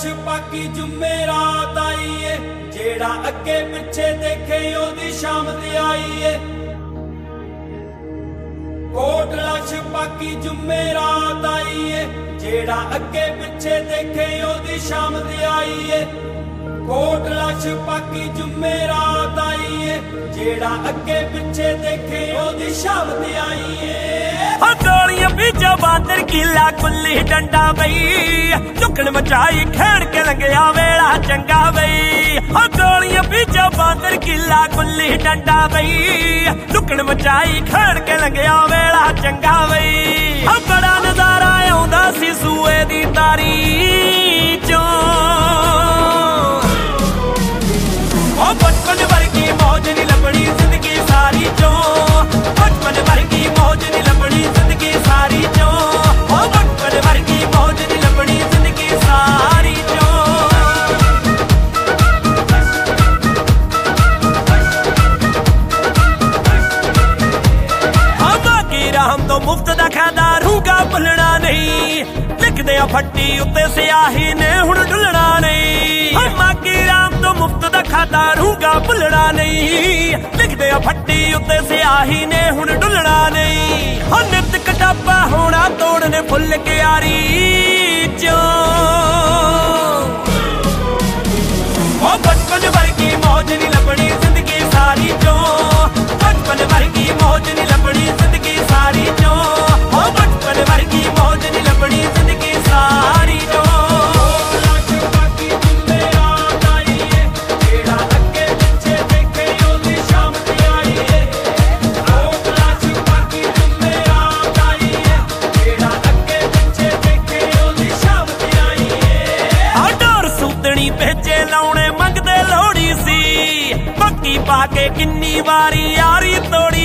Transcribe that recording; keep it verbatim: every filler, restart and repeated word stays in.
ਛਪਾਕੀ ਜੁਮੇਰਾਤ ਆਈ ਏ ਜਿਹੜਾ ਅੱਗੇ ਪਿੱਛੇ ਦੇਖੇ ਉਹਦੀ ਸ਼ਾਮਤ ਆਈ ਏ ਕੋਟਲਾ ਛਪਾਕੀ ਜੁਮੇਰਾਤ ਆਈ ਏ ਜਿਹੜਾ ਅੱਗੇ ਪਿੱਛੇ ਦੇਖੇ ਉਹਦੀ ਸ਼ਾਮਤ ਆਈ ਏ ਕੋਟਲਾ ਛਪਾਕੀ ਜੁਮੇਰਾਤ ਆਈ ਏ ਜਿਹੜਾ ਅੱਗੇ ਪਿੱਛੇ ਦੇਖੇ ਉਹਦੀ ਸ਼ਾਮਤ ਆਈ ਏ ਗੋਲੀਆਂ ਪੀਛੇ ਬਾਂਦਰ ਕਿਲਾ ਕੁੱਲੀ ਡੰਡਾ ਬਈ ਝੁਕਣ ਮਚਾਈ ਖੇਡ ਕੇ ਲੰਘਿਆ ਵੇਲਾ ਚੰਗਾ ਬਈ ਹੋ ਗੋਲੀਆਂ ਪੀਛੇ ਬਾਂਦਰ ਕਿਲਾ ਕੁੱਲੀ ਡੰਡਾ ਬਈ ਝੁਕਣ ਮਚਾਈ ਖੇਡ ਕੇ ਲੰਘਿਆ ਵੇਲਾ ਚੰਗਾ ਬਈ ਹੋ ਬੜਾ ਨਜ਼ਾਰਾ ਆਉਂਦਾ ਸੀ ਸੂਏ ਦੀ ਤਾਰੀ ਚੋਂ ਉਹ ਬਚਪਨ ਵਰਗੀ ਮੌਜ ਨਹੀਂ ਲੱਭਣੀ ਜ਼ਿੰਦਗੀ ਸਾਰੀ ਚੋਂ ਬਚਪਨ ਵਰਗੀ ਮੌਜ ਨਹੀਂ ਲੱਭਣੀ ਜ਼ਿੰਦਗੀ ਸਾਰੀ ਚੋਂ ਉਹ ਬਚਪਨ ਵਰਗੀ ਮੌਜ ਨਹੀਂ ਲੱਭਣੀ ਜ਼ਿੰਦਗੀ ਸਾਰੀ ਚੋਂ ਹਮਾ ਕੀ ਰਾਮ ਤੋਂ ਮੁਫਤ ਦਾ ਖਾਦਾ ਰੂਗਾ ਭੁੱਲਣਾ ਨਹੀਂ ਲਿਖਦੇ ਆ ਫੱਟੀ ਉੱਤੇ ਸਿਆਹੀ ਨੇ ਹੁਣ ਡੁੱਲਣਾ ਨਹੀਂ ਹਮਾ ਕੀ ਰਾਮ ਤੋਂ ਮੁਫਤ ਦਾ ਖਾਦਾ ਰੂਗਾ ਭੁੱਲਣਾ ਨਹੀਂ ਲਿਖਦੇ ਆ ਫੱਟੀ ਉੱਤੇ ਸਿਆਹੀ ਨੇ ਹੁਣ ਡੁੱਲਣਾ ਨਹੀਂ ਹੋ ਨਿੱਤ ਕਟਾਪਾ ਹੋਣਾ ਤੋੜਨੇ ਫੁੱਲ ਕਿਆਰੀ ਚੋਂ ਉਹ ਬਚਪਨ ਵਰਗੀ ਮੌਜ ਨਹੀਂ ਲੱਭਣੀ ਜ਼ਿੰਦਗੀ ਸਾਰੀ ਚੋਂ ਬਚਪਨ ਵਰਗੀ ਮੌਜ ਨਹੀਂ ਲੱਭਣੀ ਜ਼ਿੰਦਗੀ ਸਾਰੀ ਚੋਂ ਉਹ ਬਚਪਨ ਵਰਗੀ ਮੌਜ ਨਹੀਂ ਲੱਭਣੀ ਜ਼ਿੰਦਗੀ ਸਾਰੀ ਚੋਂ ਛਪਾਕੀ ਜੁਮੇਰਾਤ ਆਈ ਏ ਜਿਹੜਾ ਅੱਗੇ ਪਿੱਛੇ ਦੇਖੇ ਉਹਦੀ ਸ਼ਾਮਤ ਆਈ ਏ ਕੋਟਲਾ ਛਪਾਕੀ ਜੁਮੇਰਾਤ ਆਈ ਏ ਜਿਹੜਾ ਅੱਗੇ ਪਿੱਛੇ ਦੇਖੇ ਉਹਦੀ ਸ਼ਾਮਤ ਆਈ ਏ ਆ ਡੋਰ ਸੂਤਣੀ ਭੇਜੇ ਲਾਉਣੇ ਮੰਗਦੇ ਲੋੜੀ ਸੀ ਬਾਕੀ ਪਾ ਕੇ ਕਿੰਨੀ ਵਾਰੀ ਯਾਰੀ ਤੋੜੀ